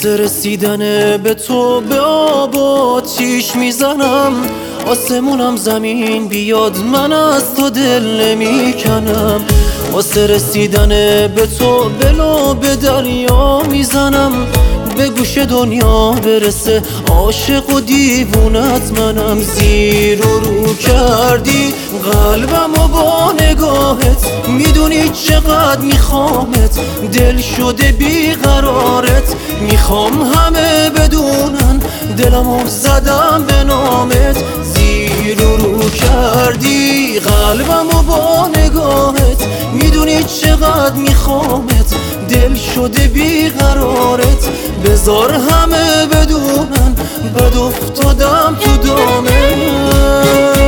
واسه رسیدن به تو به آب آتیش میزنم، آسمونم زمین بیاد من از تو دل نمیکنم. واسه رسیدن به تو به لب دریا میزنم، به گوش دنیا برسه عاشق و دیوونت منم. زیر و رو کردی قلبمو با نگاهت، میدونی چقدر میخوامت، دل شده بیقرارت. میخوام همه بدونن دلمو زدم به نامت. زیر و رو کردی قلبمو با نگاهت، میدونی چقدر میخوامت، دل شده بیقرارت. بذار همه بدونن بد افتادم تو دامت.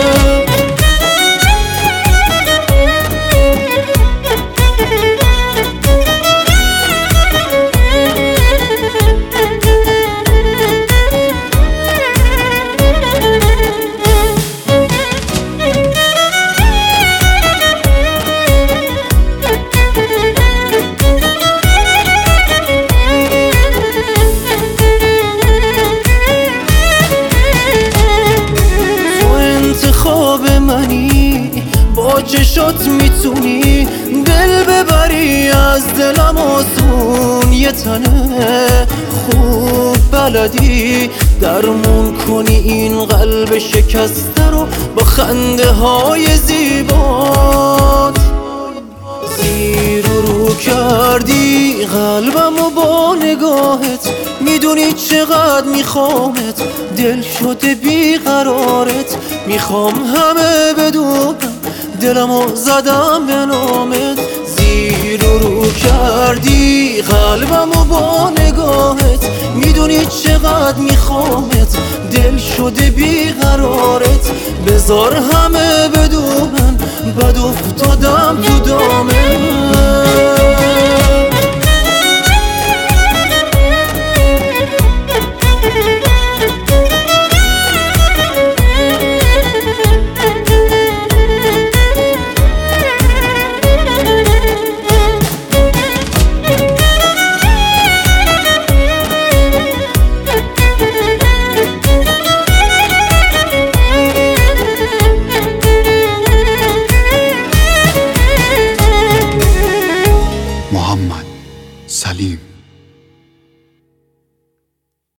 انتخاب منی، با چشات میتونی دل ببری از دلم آسون. یه تنه خوب بلدی درمون کنی این قلب شکسته رو با خنده های زیبات. زیر و رو کردی قلبمو با نگاهت، میدونی چقدر میخوامت، دل شده بیقرارت. میخوام همه بدونن دلمو زدم به نامت. زیر و رو کردی قلبمو با نگاهت، میدونی چقدر میخوامت، دل شده بیقرارت. بذار همه بدونن بد افتادم تو دامت. محمد سلیم